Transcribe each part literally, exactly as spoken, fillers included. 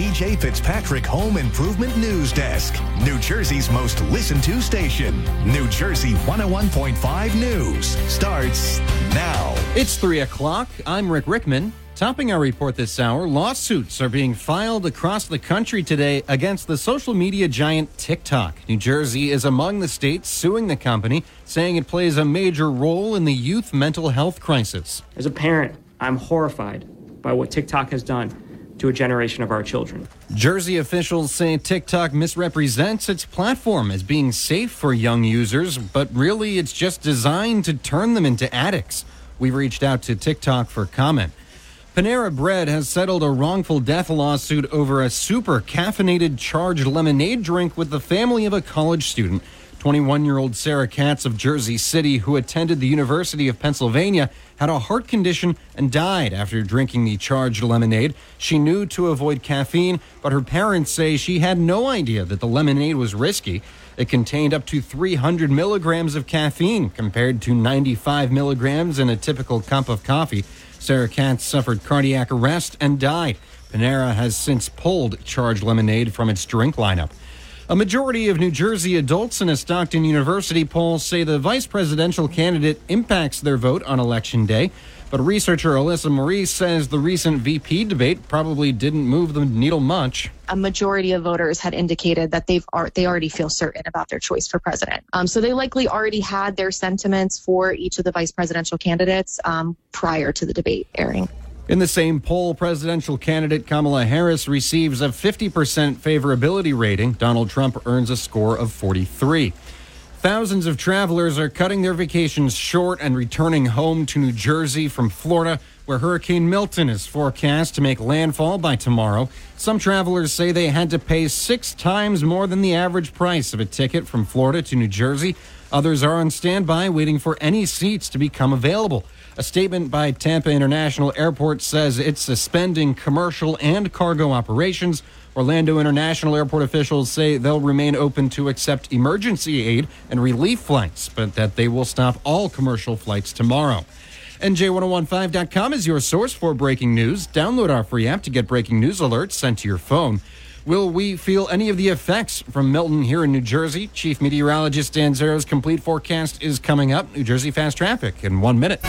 T J Fitzpatrick Home Improvement News Desk. New Jersey's most listened to station. New Jersey one oh one point five News starts now. It's three o'clock. I'm Rick Rickman. Topping our report this hour, lawsuits are being filed across the country today against the social media giant TikTok. New Jersey is among the states suing the company, saying it plays a major role in the youth mental health crisis. As a parent, I'm horrified by what TikTok has done to a generation of our children. Jersey officials say TikTok misrepresents its platform as being safe for young users, but really it's just designed to turn them into addicts. We reached out to TikTok for comment. Panera Bread has settled a wrongful death lawsuit over a super caffeinated charged lemonade drink with the family of a college student. twenty-one-year-old Sarah Katz of Jersey City, who attended the University of Pennsylvania, had a heart condition and died after drinking the charged lemonade. She knew to avoid caffeine, but her parents say she had no idea that the lemonade was risky. It contained up to three hundred milligrams of caffeine compared to ninety-five milligrams in a typical cup of coffee. Sarah Katz suffered cardiac arrest and died. Panera has since pulled charged lemonade from its drink lineup. A majority of New Jersey adults in a Stockton University poll say the vice presidential candidate impacts their vote on Election Day. But researcher Alyssa Marie says the recent V P debate probably didn't move the needle much. A majority of voters had indicated that they've they already feel certain about their choice for president. Um, so they likely already had their sentiments for each of the vice presidential candidates um, prior to the debate airing. In the same poll, presidential candidate Kamala Harris receives a fifty percent favorability rating. Donald Trump earns a score of forty-three. Thousands of travelers are cutting their vacations short and returning home to New Jersey from Florida, where Hurricane Milton is forecast to make landfall by tomorrow. Some travelers say they had to pay six times more than the average price of a ticket from Florida to New Jersey. Others are on standby waiting for any seats to become available. A statement by Tampa International Airport says it's suspending commercial and cargo operations. Orlando International Airport officials say they'll remain open to accept emergency aid and relief flights, but that they will stop all commercial flights tomorrow. N J ten fifteen dot com is your source for breaking news. Download our free app to get breaking news alerts sent to your phone. Will we feel any of the effects from Milton here in New Jersey? Chief Meteorologist Dan Zero's complete forecast is coming up. New Jersey Fast Traffic in one minute.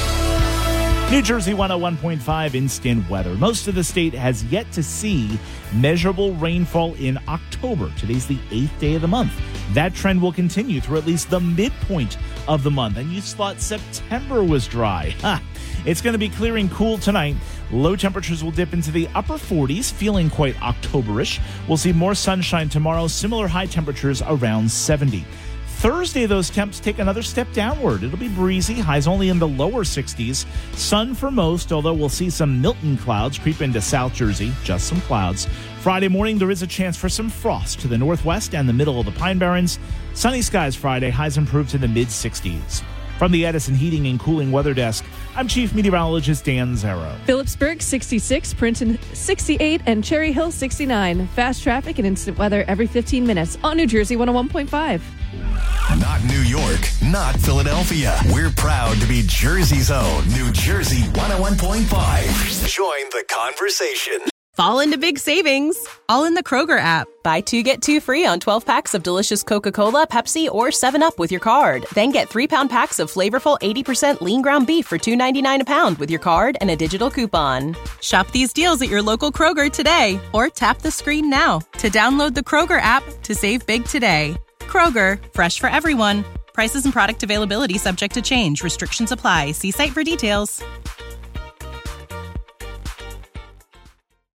New Jersey one oh one point five instant weather. Most of the state has yet to see measurable rainfall in October. Today's the eighth day of the month. That trend will continue through at least the midpoint of the month. And you thought September was dry. Ha! It's going to be clearing cool tonight. Low temperatures will dip into the upper forties, feeling quite Octoberish. We'll see more sunshine tomorrow. Similar high temperatures around seventy. Thursday, those temps take another step downward. It'll be breezy, highs only in the lower sixties. Sun for most, although we'll see some Milton clouds creep into South Jersey, just some clouds. Friday morning, there is a chance for some frost to the northwest and the middle of the Pine Barrens. Sunny skies Friday, highs improve to the mid-sixties. From the Edison Heating and Cooling Weather Desk, I'm Chief Meteorologist Dan Zero. Phillipsburg sixty-six, Princeton sixty-eight, and Cherry Hill sixty-nine. Fast traffic and instant weather every fifteen minutes on New Jersey one oh one point five. Not New York, not Philadelphia. We're proud to be Jersey's own New Jersey one oh one point five. Join the conversation. Fall into big savings, all in the Kroger app. Buy two, get two free on twelve packs of delicious Coca-Cola, Pepsi, or seven up with your card. Then get three-pound packs of flavorful eighty percent lean ground beef for two ninety-nine a pound with your card and a digital coupon. Shop these deals at your local Kroger today, or tap the screen now to download the Kroger app to save big today. Kroger, fresh for everyone. Prices and product availability subject to change. Restrictions apply. See site for details.